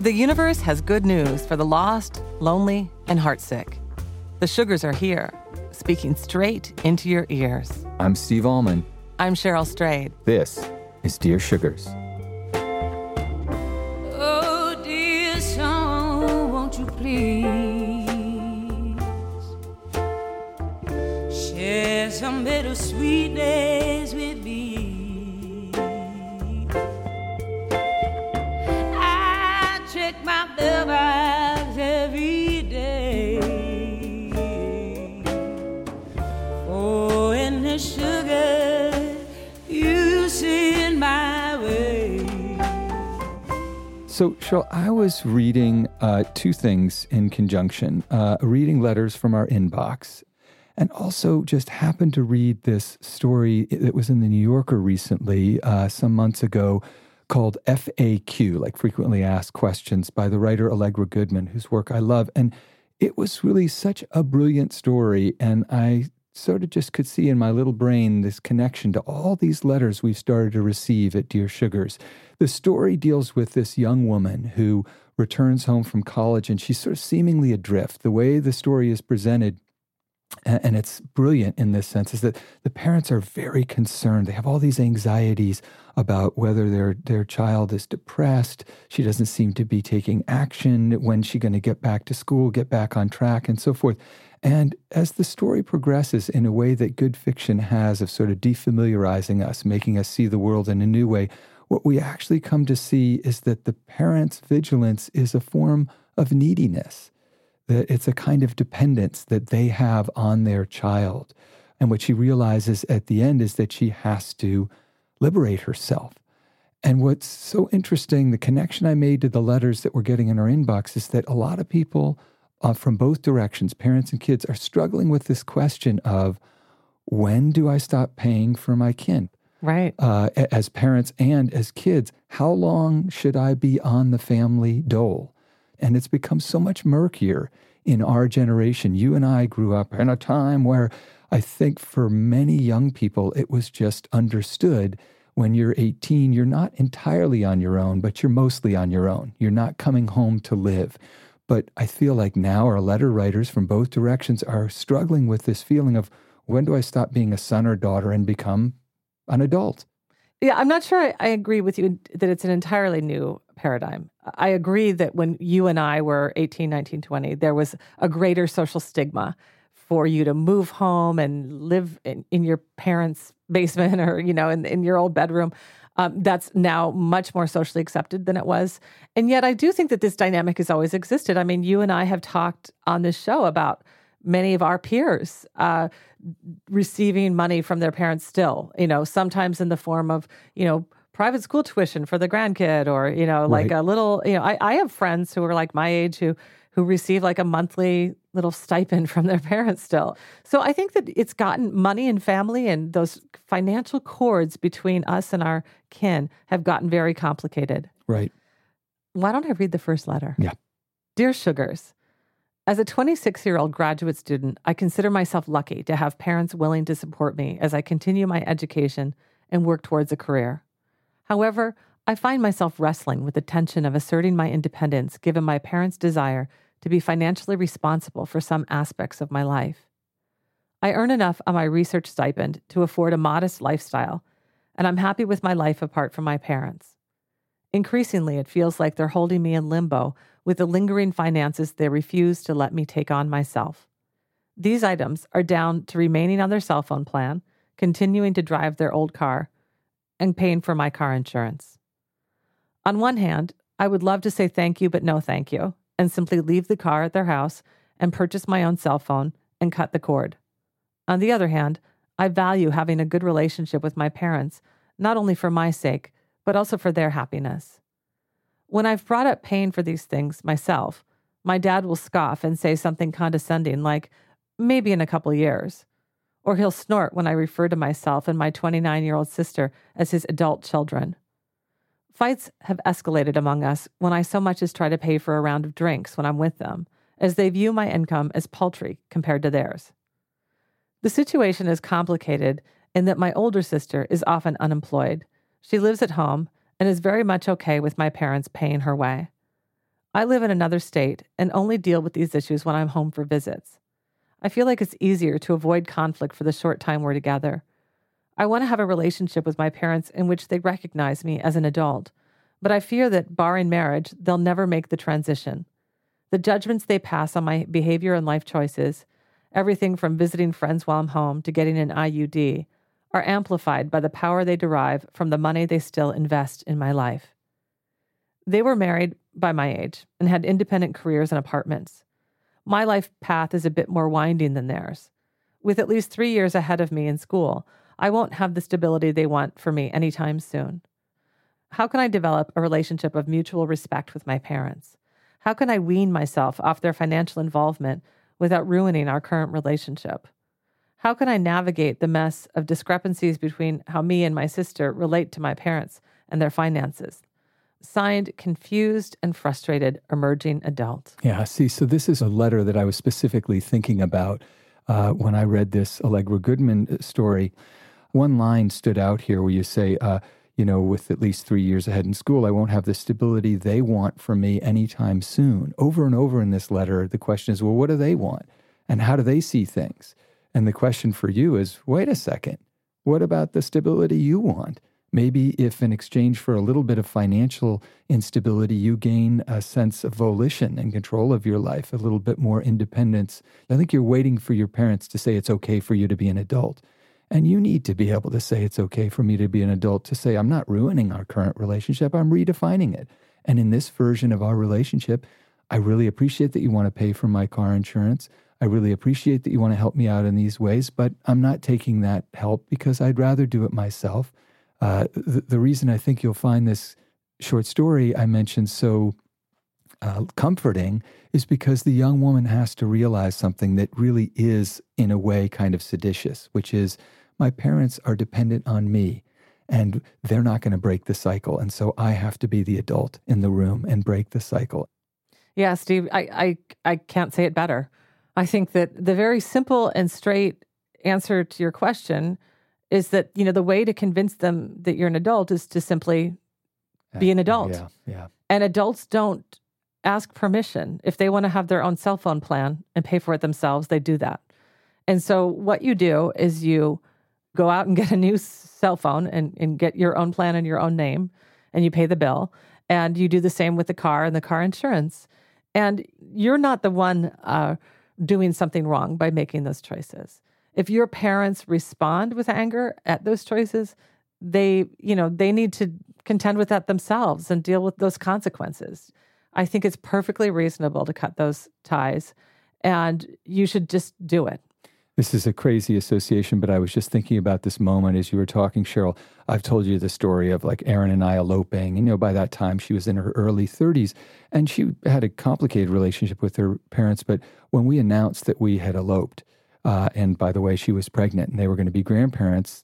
The universe has good news for the lost, lonely, and heartsick. The Sugars are here, speaking straight into your ears. I'm Steve Allman. I'm Cheryl Strayed. This is Dear Sugars. Oh, dear song, won't you please share some bittersweet days with me? I check my mailbox every day for any sugar you send my way. So, Cheryl, I was reading two things in conjunction. Reading letters from our inbox, and also just happened to read this story that was in the New Yorker recently, some months ago, called FAQ, like Frequently Asked Questions, by the writer Allegra Goodman, whose work I love. And it was really such a brilliant story, and I sort of just could see in my little brain this connection to all these letters we've started to receive at Dear Sugars. The story deals with this young woman who returns home from college, and she's sort of seemingly adrift. The way the story is presented, and it's brilliant in this sense, is that the parents are very concerned. They have all these anxieties about whether their child is depressed. She doesn't seem to be taking action. When's she going to get back to school, get back on track, and so forth. And as the story progresses in a way that good fiction has of sort of defamiliarizing us, making us see the world in a new way, what we actually come to see is that the parents' vigilance is a form of neediness, that it's a kind of dependence that they have on their child. And what she realizes at the end is that she has to liberate herself. And what's so interesting, the connection I made to the letters that we're getting in our inbox, is that a lot of people from both directions, parents and kids, are struggling with this question of, when do I stop paying for my kin? Right. As parents and as kids, how long should I be on the family dole? And it's become so much murkier in our generation. You and I grew up in a time where I think for many young people, it was just understood when you're 18, you're not entirely on your own, but you're mostly on your own. You're not coming home to live. But I feel like now our letter writers from both directions are struggling with this feeling of, when do I stop being a son or daughter and become an adult? Yeah, I'm not sure I agree with you that it's an entirely new paradigm. I agree that when you and I were 18, 19, 20, there was a greater social stigma for you to move home and live in your parents' basement or, in your old bedroom. That's now much more socially accepted than it was. And yet I do think that this dynamic has always existed. I mean, you and I have talked on this show about many of our peers receiving money from their parents still, sometimes in the form of, private school tuition for the grandkid or, like a little, I have friends who are like my age who receive like a monthly little stipend from their parents still. So I think that it's gotten money and family and those financial cords between us and our kin have gotten very complicated. Right. Why don't I read the first letter? Yeah. Dear Sugars, as a 26-year-old graduate student, I consider myself lucky to have parents willing to support me as I continue my education and work towards a career. However, I find myself wrestling with the tension of asserting my independence given my parents' desire to be financially responsible for some aspects of my life. I earn enough on my research stipend to afford a modest lifestyle, and I'm happy with my life apart from my parents. Increasingly, it feels like they're holding me in limbo with the lingering finances they refuse to let me take on myself. These items are down to remaining on their cell phone plan, continuing to drive their old car, and paying for my car insurance. On one hand, I would love to say thank you, but no thank you, and simply leave the car at their house and purchase my own cell phone and cut the cord. On the other hand, I value having a good relationship with my parents, not only for my sake, but also for their happiness. When I've brought up paying for these things myself, my dad will scoff and say something condescending like, maybe in a couple years. Or he'll snort when I refer to myself and my 29-year-old sister as his adult children. Fights have escalated among us when I so much as try to pay for a round of drinks when I'm with them, as they view my income as paltry compared to theirs. The situation is complicated in that my older sister is often unemployed. She lives at home and is very much okay with my parents paying her way. I live in another state and only deal with these issues when I'm home for visits. I feel like it's easier to avoid conflict for the short time we're together. I want to have a relationship with my parents in which they recognize me as an adult, but I fear that, barring marriage, they'll never make the transition. The judgments they pass on my behavior and life choices, everything from visiting friends while I'm home to getting an IUD, are amplified by the power they derive from the money they still invest in my life. They were married by my age and had independent careers and apartments. My life path is a bit more winding than theirs. With at least 3 years ahead of me in school, I won't have the stability they want for me anytime soon. How can I develop a relationship of mutual respect with my parents? How can I wean myself off their financial involvement without ruining our current relationship? How can I navigate the mess of discrepancies between how me and my sister relate to my parents and their finances? Signed, confused and frustrated emerging adult. Yeah, see, so this is a letter that I was specifically thinking about when I read this Allegra Goodman story. One line stood out here where you say, with at least 3 years ahead in school, I won't have the stability they want from me anytime soon. Over and over in this letter, the question is, well, what do they want? And how do they see things? And the question for you is, wait a second, what about the stability you want? Maybe if in exchange for a little bit of financial instability, you gain a sense of volition and control of your life, a little bit more independence. I think you're waiting for your parents to say it's okay for you to be an adult. And you need to be able to say it's okay for me to be an adult, to say I'm not ruining our current relationship, I'm redefining it. And in this version of our relationship, I really appreciate that you want to pay for my car insurance. I really appreciate that you want to help me out in these ways, but I'm not taking that help because I'd rather do it myself. The reason I think you'll find this short story I mentioned so comforting is because the young woman has to realize something that really is, in a way, kind of seditious, which is my parents are dependent on me and they're not going to break the cycle. And so I have to be the adult in the room and break the cycle. Yeah, Steve, I can't say it better. I think that the very simple and straight answer to your question is that, the way to convince them that you're an adult is to simply be an adult. Yeah. And adults don't ask permission. If they want to have their own cell phone plan and pay for it themselves, they do that. And so what you do is you go out and get a new cell phone and get your own plan in your own name, and you pay the bill. And you do the same with the car and the car insurance. And you're not the one doing something wrong by making those choices. If your parents respond with anger at those choices, they need to contend with that themselves and deal with those consequences. I think it's perfectly reasonable to cut those ties, and you should just do it. This is a crazy association, but I was just thinking about this moment as you were talking, Cheryl. I've told you the story of like Erin and I eloping. And, by that time she was in her early 30s and she had a complicated relationship with her parents. But when we announced that we had eloped, and by the way, she was pregnant and they were going to be grandparents,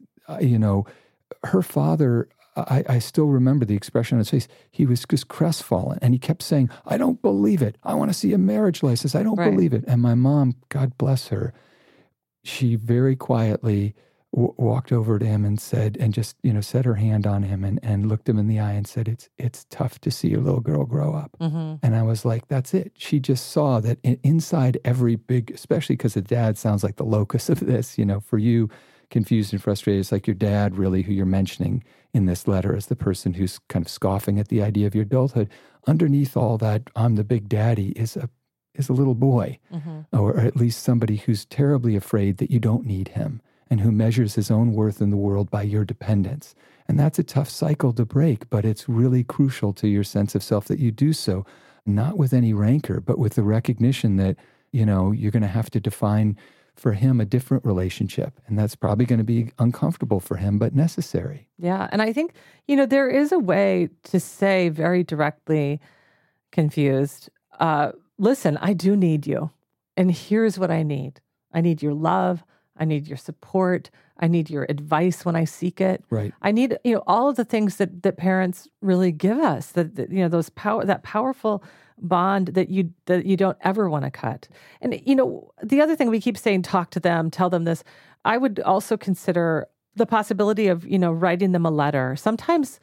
her father, I still remember the expression on his face. He was just crestfallen and he kept saying, I don't believe it. I want to see a marriage license. I don't believe it. And my mom, God bless her, she very quietly walked over to him and said, and just, set her hand on him and looked him in the eye and said, it's tough to see your little girl grow up. Mm-hmm. And I was like, that's it. She just saw that inside every big, especially because the dad sounds like the locus of this, for you, confused and frustrated. It's like your dad, really, who you're mentioning in this letter as the person who's kind of scoffing at the idea of your adulthood. Underneath all that, I'm the big daddy is a little boy, mm-hmm. or at least somebody who's terribly afraid that you don't need him and who measures his own worth in the world by your dependence. And that's a tough cycle to break, but it's really crucial to your sense of self that you do so, not with any rancor, but with the recognition that, you're going to have to define for him a different relationship. And that's probably going to be uncomfortable for him, but necessary. Yeah. And I think, there is a way to say very directly, confused, listen, I do need you. And here's what I need. I need your love. I need your support. I need your advice when I seek it. Right. I need, all of the things that parents really give us, that powerful bond that you don't ever want to cut. And, the other thing we keep saying, talk to them, tell them this. I would also consider the possibility of, writing them a letter. Sometimes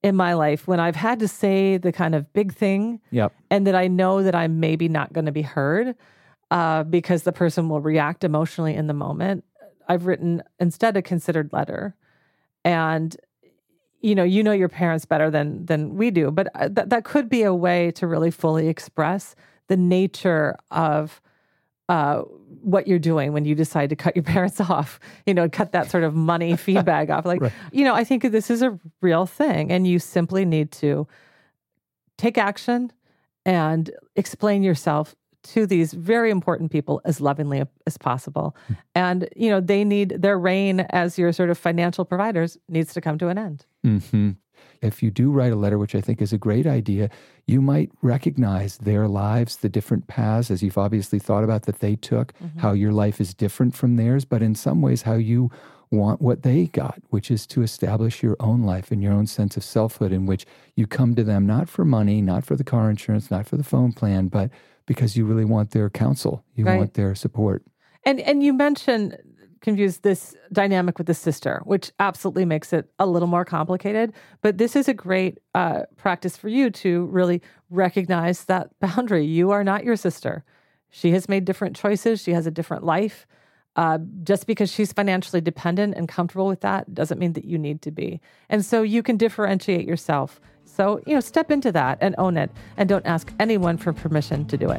in my life when I've had to say the kind of big thing Yep. and that I know that I'm maybe not going to be heard because the person will react emotionally in the moment. I've written instead a considered letter. And, you know your parents better than we do, but that could be a way to really fully express the nature of what you're doing when you decide to cut your parents off, cut that sort of money feedback off. Like, Right. I think this is a real thing and you simply need to take action and explain yourself to these very important people as lovingly as possible. And, they need their reign as your sort of financial providers needs to come to an end. Mm-hmm. If you do write a letter, which I think is a great idea, you might recognize their lives, the different paths, as you've obviously thought about that they took, how your life is different from theirs, but in some ways how you want what they got, which is to establish your own life and your own sense of selfhood in which you come to them not for money, not for the car insurance, not for the phone plan, but because you really want their counsel. You want their support. And you mentioned, Confused, this dynamic with the sister, which absolutely makes it a little more complicated. But this is a great practice for you to really recognize that boundary. You are not your sister. She has made different choices. She has a different life. Just because she's financially dependent and comfortable with that doesn't mean that you need to be. And so you can differentiate yourself. So, step into that and own it and don't ask anyone for permission to do it.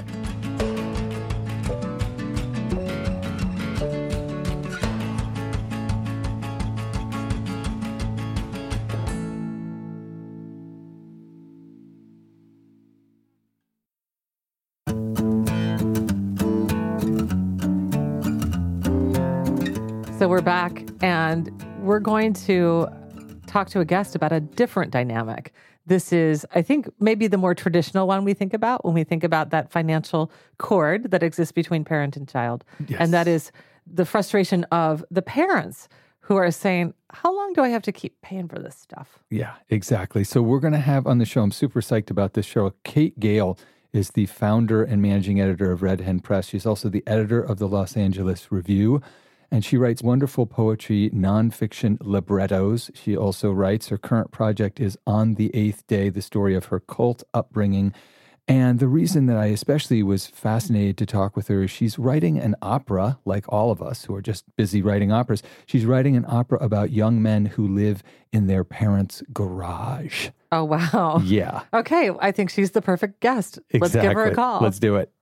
So we're back and we're going to talk to a guest about a different dynamic. This is, I think, maybe the more traditional one we think about when we think about that financial cord that exists between parent and child. Yes. And that is the frustration of the parents who are saying, how long do I have to keep paying for this stuff? Yeah, exactly. So we're going to have on the show, I'm super psyched about this show, Kate Gale is the founder and managing editor of Red Hen Press. She's also the editor of the Los Angeles Review. And she writes wonderful poetry, nonfiction librettos. She also writes, her current project is On the Eighth Day, the story of her cult upbringing. And the reason that I especially was fascinated to talk with her is she's writing an opera, like all of us who are just busy writing operas. She's writing an opera about young men who live in their parents' garage. Oh, wow. Yeah. Okay, I think she's the perfect guest. Exactly. Let's give her a call. Let's do it.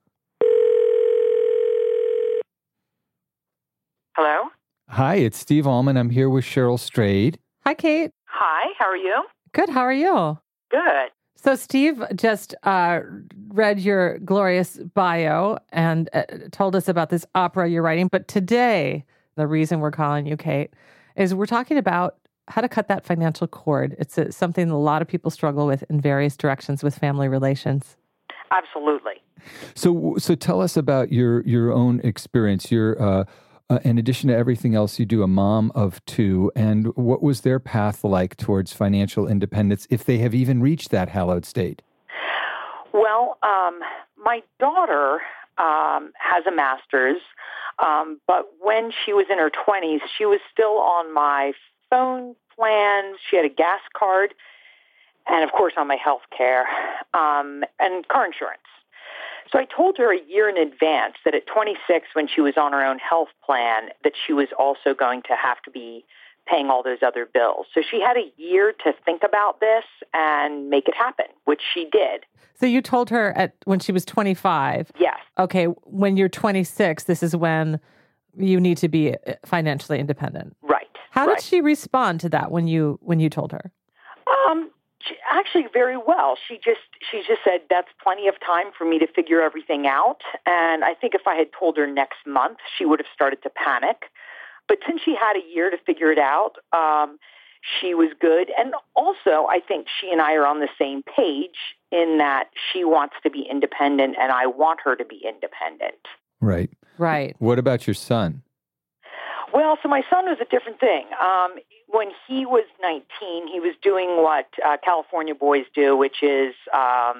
Hello? Hi, it's Steve Allman. I'm here with Cheryl Strayed. Hi, Kate. Hi, how are you? Good. How are you? Good. So Steve just read your glorious bio and told us about this opera you're writing. But today, the reason we're calling you, Kate, is we're talking about how to cut that financial cord. It's something a lot of people struggle with in various directions with family relations. Absolutely. So tell us about your own experience. You're in addition to everything else, you do a mom of two. And what was their path like towards financial independence, if they have even reached that hallowed state? Well, my daughter has a master's, but when she was in her 20s, she was still on my phone plan. She had a gas card, and of course on my health care and car insurance. So I told her a year in advance that at 26, when she was on her own health plan, that she was also going to have to be paying all those other bills. So she had a year to think about this and make it happen, which she did. So you told her when she was 25. Yes. Okay, when you're 26, this is when you need to be financially independent. Right. How did she respond to that when you told her? Actually, very well. She just said that's plenty of time for me to figure everything out. And I think if I had told her next month, she would have started to panic. But since she had a year to figure it out, she was good. And also, I think she and I are on the same page in that she wants to be independent and I want her to be independent. Right. Right. What about your son? Well, so my son was a different thing. When he was 19, he was doing what California boys do, which is,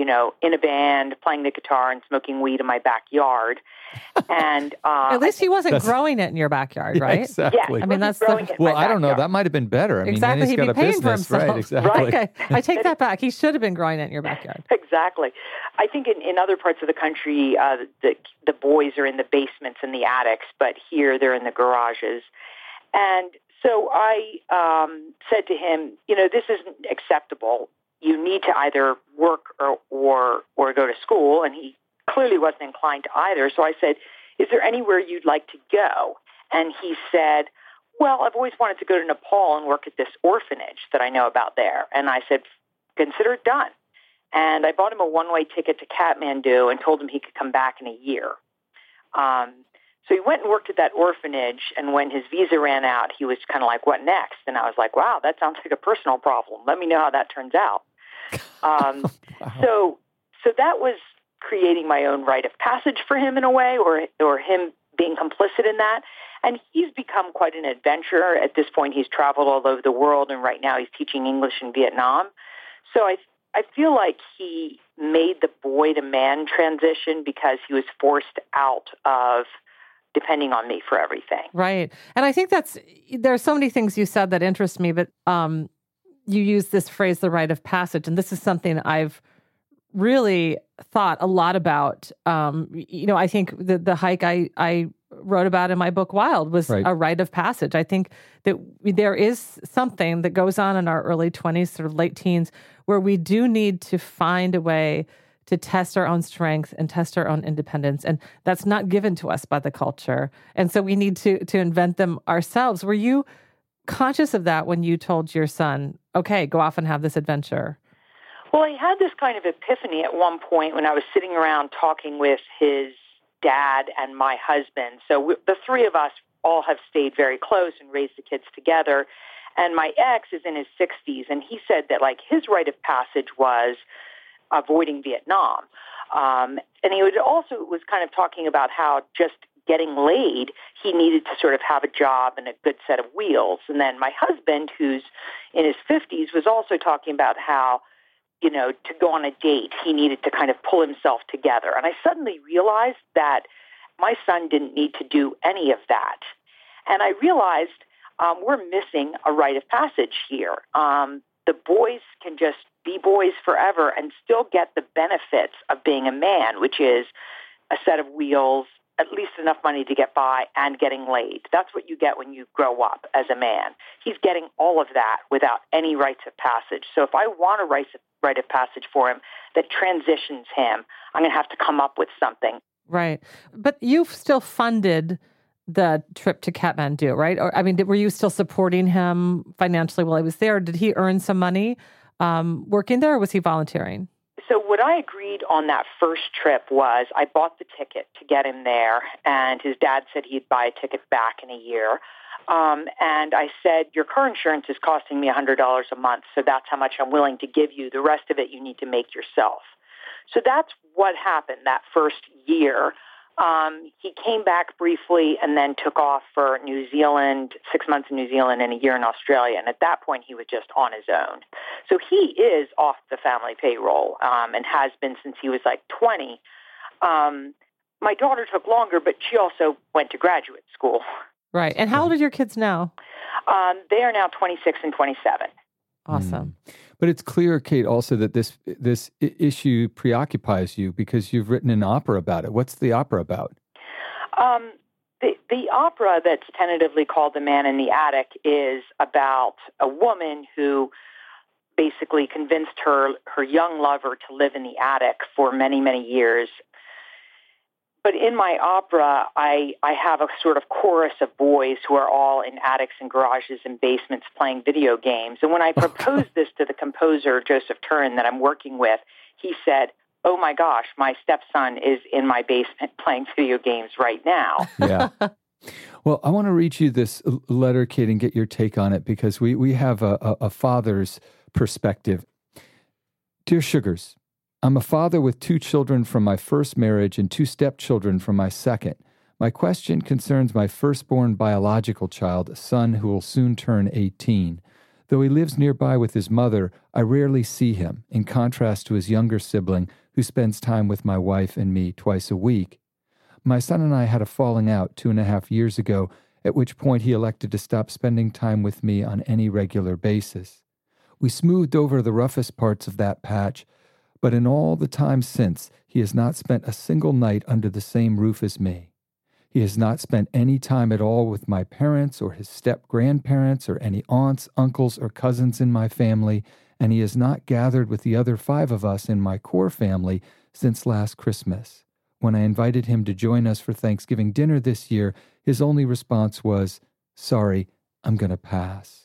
in a band, playing the guitar and smoking weed in my backyard. And at least he wasn't growing it in your backyard, right? Yeah, exactly. Yeah, I mean, that's well, I don't know. That might have been better. I exactly. mean, He'd got be a paying business, for himself. right? Exactly. Okay. I take that back. He should have been growing it in your backyard. Exactly. I think in other parts of the country, the boys are in the basements and the attics, but here they're in the garages. And so I said to him, this isn't acceptable. You need to either work or go to school. And he clearly wasn't inclined to either. So I said, is there anywhere you'd like to go? And he said, well, I've always wanted to go to Nepal and work at this orphanage that I know about there. And I said, consider it done. And I bought him a one-way ticket to Kathmandu and told him he could come back in a year. So he went and worked at that orphanage, and when his visa ran out, he was kind of like, what next? And I was like, wow, that sounds like a personal problem. Let me know how that turns out. Wow. So that was creating my own rite of passage for him in a way, or him being complicit in that. And he's become quite an adventurer. At this point, he's traveled all over the world, and right now he's teaching English in Vietnam. So I feel like he made the boy-to-man transition because he was forced out of depending on me for everything. Right. And I think there are so many things you said that interest me, but you use this phrase, the rite of passage, and this is something I've really thought a lot about. I think the hike I wrote about in my book, Wild, was a rite of passage. I think that there is something that goes on in our early 20s, sort of late teens, where we do need to find a way to test our own strength and test our own independence. And that's not given to us by the culture. And so we need to invent them ourselves. Were you conscious of that when you told your son, okay, go off and have this adventure? Well, I had this kind of epiphany at one point when I was sitting around talking with his dad and my husband. So the three of us all have stayed very close and raised the kids together. And my ex is in his 60s, and he said that, like, his rite of passage was avoiding Vietnam. And he was kind of talking about how just getting laid, he needed to sort of have a job and a good set of wheels. And then my husband, who's in his 50s, was also talking about how, to go on a date, he needed to kind of pull himself together. And I suddenly realized that my son didn't need to do any of that. And I realized we're missing a rite of passage here. The boys can just be boys forever and still get the benefits of being a man, which is a set of wheels, at least enough money to get by, and getting laid. That's what you get when you grow up as a man. He's getting all of that without any rites of passage. So if I want a rite of passage for him that transitions him, I'm going to have to come up with something. Right. But you've still funded the trip to Kathmandu, right? Or, I mean, were you still supporting him financially while he was there? Did he earn some money working there, or was he volunteering? So what I agreed on that first trip was I bought the ticket to get him there, and his dad said he'd buy a ticket back in a year. And I said, your car insurance is costing me $100 a month, so that's how much I'm willing to give you. The rest of it you need to make yourself. So that's what happened that first year. He came back briefly and then took off for New Zealand, 6 months in New Zealand and a year in Australia. And at that point, he was just on his own. So he is off the family payroll and has been since he was like 20. My daughter took longer, but she also went to graduate school. Right. And how old are your kids now? They are now 26 and 27. Awesome. But it's clear, Kate, also that this issue preoccupies you because you've written an opera about it. What's the opera about? The opera that's tentatively called The Man in the Attic is about a woman who basically convinced her young lover to live in the attic for many, many years. But in my opera, I have a sort of chorus of boys who are all in attics and garages and basements playing video games. And when I proposed this to the composer, Joseph Turin, that I'm working with, he said, oh my gosh, my stepson is in my basement playing video games right now. Yeah. Well, I want to read you this letter, Kate, and get your take on it because we have a father's perspective. Dear Sugars, I'm a father with 2 children from my first marriage and 2 stepchildren from my second. My question concerns my firstborn biological child, a son who will soon turn 18. Though he lives nearby with his mother, I rarely see him, in contrast to his younger sibling, who spends time with my wife and me twice a week. My son and I had a falling out 2.5 years ago, at which point he elected to stop spending time with me on any regular basis. We smoothed over the roughest parts of that patch, but in all the time since, he has not spent a single night under the same roof as me. He has not spent any time at all with my parents or his step-grandparents or any aunts, uncles, or cousins in my family, and he has not gathered with the other 5 of us in my core family since last Christmas. When I invited him to join us for Thanksgiving dinner this year, his only response was, "Sorry, I'm going to pass."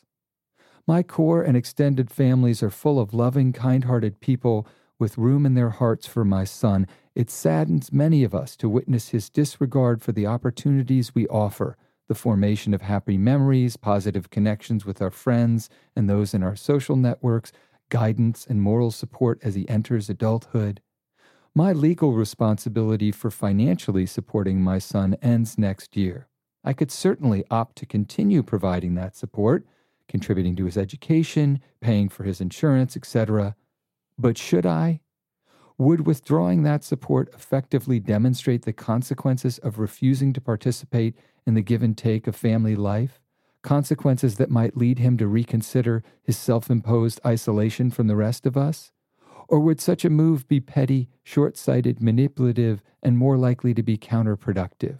My core and extended families are full of loving, kind-hearted people with room in their hearts for my son. It saddens many of us to witness his disregard for the opportunities we offer, the formation of happy memories, positive connections with our friends and those in our social networks, guidance and moral support as he enters adulthood. My legal responsibility for financially supporting my son ends next year. I could certainly opt to continue providing that support, contributing to his education, paying for his insurance, etc. But should I? Would withdrawing that support effectively demonstrate the consequences of refusing to participate in the give and take of family life? Consequences that might lead him to reconsider his self-imposed isolation from the rest of us? Or would such a move be petty, short-sighted, manipulative, and more likely to be counterproductive?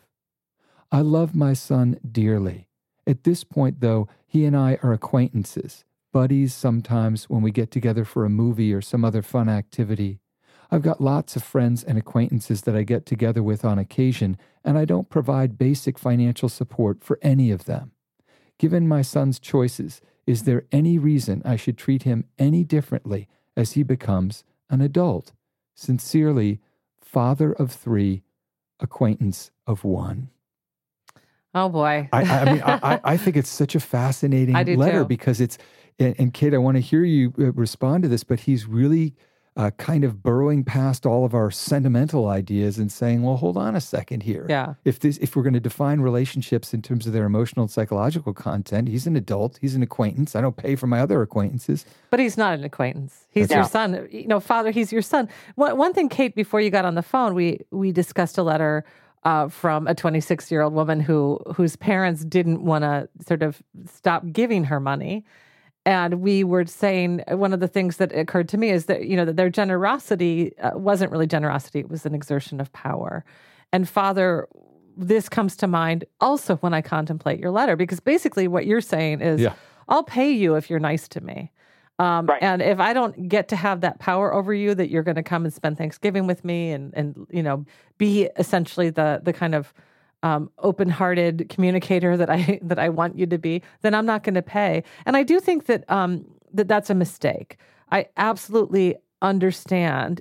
I love my son dearly. At this point, though, he and I are acquaintances, buddies sometimes when we get together for a movie or some other fun activity. I've got lots of friends and acquaintances that I get together with on occasion, and I don't provide basic financial support for any of them. Given my son's choices, is there any reason I should treat him any differently as he becomes an adult? Sincerely, father of 3, acquaintance of 1. Oh, boy. I think it's such a fascinating letter because it's, and Kate, I want to hear you respond to this, but he's really kind of burrowing past all of our sentimental ideas and saying, well, hold on a second here. Yeah. If we're going to define relationships in terms of their emotional and psychological content, he's an adult, he's an acquaintance. I don't pay for my other acquaintances. But he's not an acquaintance. He's your son. Father, he's your son. One thing, Kate, before you got on the phone, we discussed a letter from a 26-year-old woman whose parents didn't want to sort of stop giving her money. And we were saying one of the things that occurred to me is that, that their generosity wasn't really generosity. It was an exertion of power. And Father, this comes to mind also when I contemplate your letter, because basically what you're saying is, I'll pay you if you're nice to me. Right. And if I don't get to have that power over you, that you're going to come and spend Thanksgiving with me and be essentially the kind of open-hearted communicator that I want you to be, then I'm not going to pay. And I do think that that's a mistake. I absolutely understand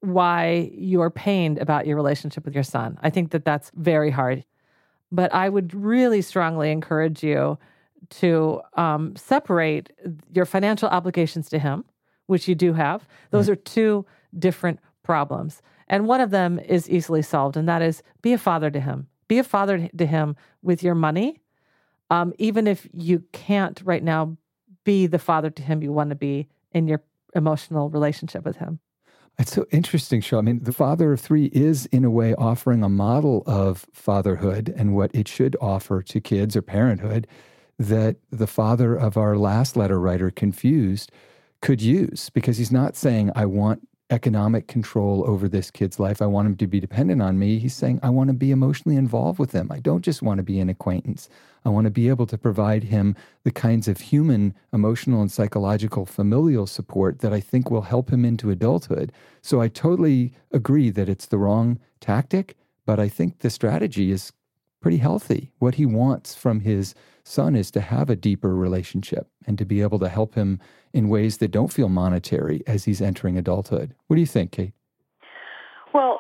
why you're pained about your relationship with your son. I think that that's very hard. But I would really strongly encourage you to separate your financial obligations to him, which you do have. Those are 2 different problems. And one of them is easily solved, and that is be a father to him. Be a father to him with your money, even if you can't right now be the father to him you want to be in your emotional relationship with him. It's so interesting, Cheryl. I mean, the father of 3 is, in a way, offering a model of fatherhood and what it should offer to kids or parenthood that the father of our last letter writer, Confused, could use, because he's not saying, I want economic control over this kid's life. I want him to be dependent on me. He's saying, I want to be emotionally involved with him. I don't just want to be an acquaintance. I want to be able to provide him the kinds of human, emotional, and psychological familial support that I think will help him into adulthood. So I totally agree that it's the wrong tactic, but I think the strategy is pretty healthy. What he wants from his son is to have a deeper relationship and to be able to help him in ways that don't feel monetary as he's entering adulthood. What do you think, Kate? Well,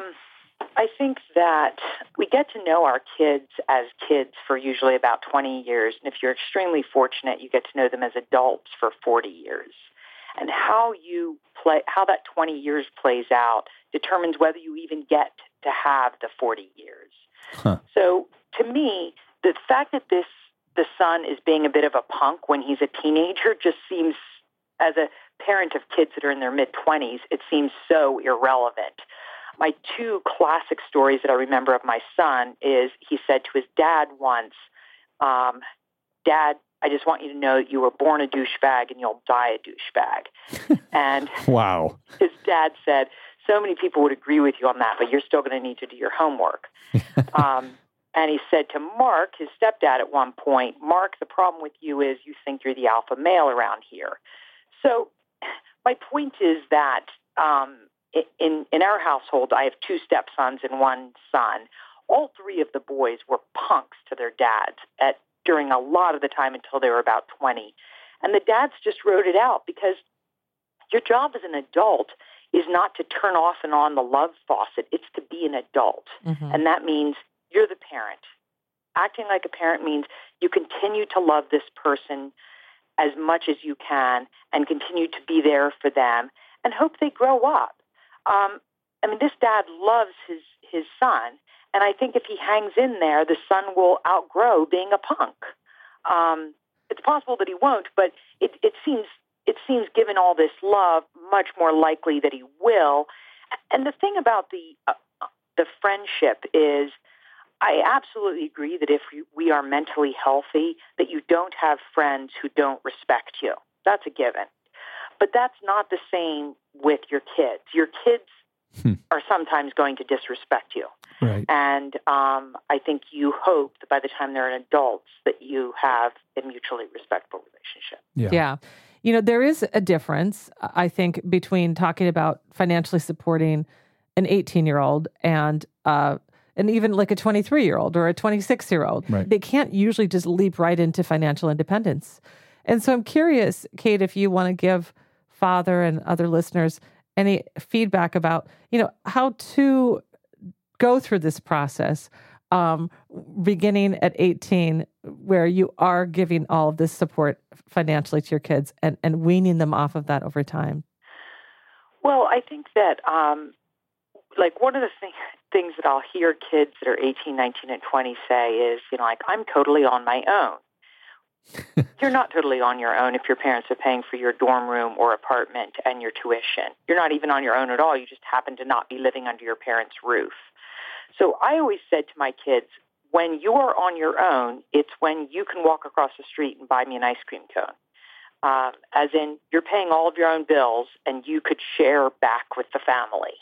I think that we get to know our kids as kids for usually about 20 years. And if you're extremely fortunate, you get to know them as adults for 40 years. And how that 20 years plays out determines whether you even get to have the 40 years. Huh. So to me, the fact that this the son is being a bit of a punk when he's a teenager just seems, as a parent of kids that are in their mid-20s, it seems so irrelevant. My two classic stories that I remember of my son is he said to his dad once, Dad, I just want you to know that you were born a douchebag and you'll die a douchebag. And wow. His dad said, so many people would agree with you on that, but you're still going to need to do your homework. And he said to Mark, his stepdad at one point, Mark, the problem with you is you think you're the alpha male around here. So my point is that in our household, I have two stepsons and one son. All three of the boys were punks to their dads during a lot of the time until they were about 20. And the dads just wrote it out because your job as an adult is not to turn off and on the love faucet. It's to be an adult. Mm-hmm. And that means you're the parent. Acting like a parent means you continue to love this person as much as you can and continue to be there for them and hope they grow up. This dad loves his son, and I think if he hangs in there, the son will outgrow being a punk. It's possible that he won't, but it seems given all this love, much more likely that he will. And the thing about the friendship is, I absolutely agree that if we are mentally healthy, that you don't have friends who don't respect you. That's a given. But that's not the same with your kids. Your kids are sometimes going to disrespect you. Right. And I think you hope that by the time they're adults that you have a mutually respectful relationship. Yeah. You know, there is a difference, I think, between talking about financially supporting an 18-year-old and even like a 23-year-old or a 26-year-old. Right. They can't usually just leap right into financial independence. And so I'm curious, Kate, if you want to give Father and other listeners any feedback about, how to go through this process, beginning at 18, where you are giving all of this support financially to your kids and weaning them off of that over time. Well, I think that, one of the things that I'll hear kids that are 18, 19, and 20 say is, I'm totally on my own. You're not totally on your own if your parents are paying for your dorm room or apartment and your tuition. You're not even on your own at all. You just happen to not be living under your parents' roof. So I always said to my kids, when you are on your own, it's when you can walk across the street and buy me an ice cream cone. As in, you're paying all of your own bills and you could share back with the family.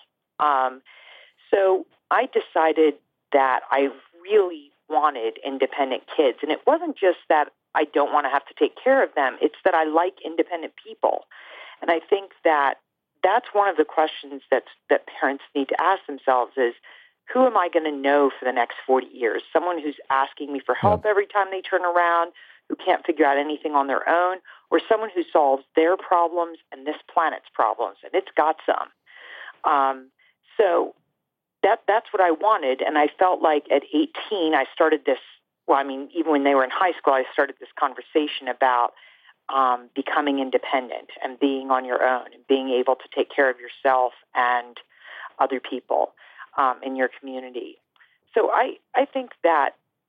So I decided that I really wanted independent kids. And it wasn't just that I don't want to have to take care of them. It's that I like independent people. And I think that that's one of the questions that parents need to ask themselves is, who am I going to know for the next 40 years? Someone who's asking me for help every time they turn around, who can't figure out anything on their own, or someone who solves their problems and this planet's problems, and it's got some. So that's what I wanted, and I felt like at 18 I started this, even when they were in high school, I started this conversation about becoming independent and being on your own and being able to take care of yourself and other people in your community. So I think that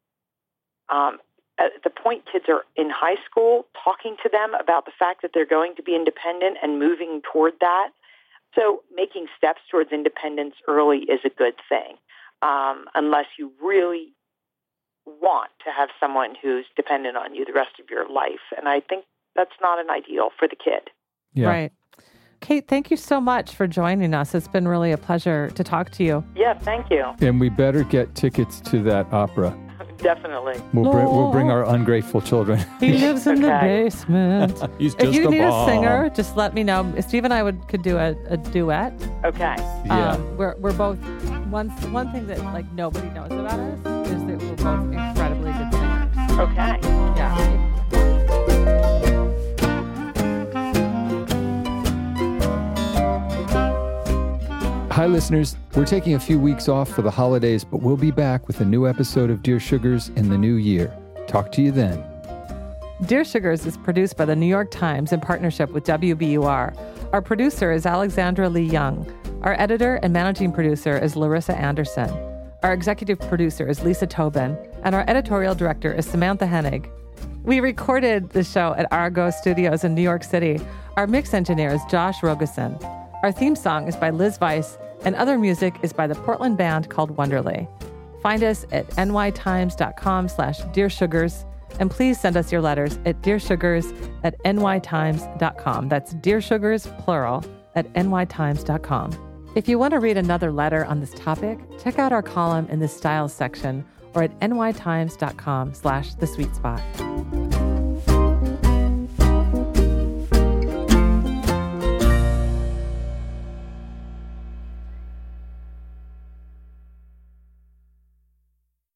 at the point kids are in high school, talking to them about the fact that they're going to be independent and moving toward that. So making steps towards independence early is a good thing, unless you really want to have someone who's dependent on you the rest of your life. And I think that's not an ideal for the kid. Yeah. Right. Kate, thank you so much for joining us. It's been really a pleasure to talk to you. Yeah, thank you. And we better get tickets to that opera. Definitely. We'll bring our ungrateful children. He lives in the basement. He's just if you a need bomb. a singer, just let me know. Steve and I could do a duet. Okay. Yeah. We're both one thing that nobody knows about us is that we're both incredibly good singers. Okay. Yeah. Hi, listeners. We're taking a few weeks off for the holidays, but we'll be back with a new episode of Dear Sugars in the new year. Talk to you then. Dear Sugars is produced by the New York Times in partnership with WBUR. Our producer is Alexandra Lee Young. Our editor and managing producer is Larissa Anderson. Our executive producer is Lisa Tobin, and our editorial director is Samantha Hennig. We recorded the show at Argo Studios in New York City. Our mix engineer is Josh Rogosin. Our theme song is by Liz Weiss, and other music is by the Portland band called Wonderly. Find us at nytimes.com/dearsugars, and please send us your letters at dearsugars@nytimes.com. That's dearsugars, plural, at nytimes.com. If you want to read another letter on this topic, check out our column in the Styles section or at nytimes.com/thesweetspot.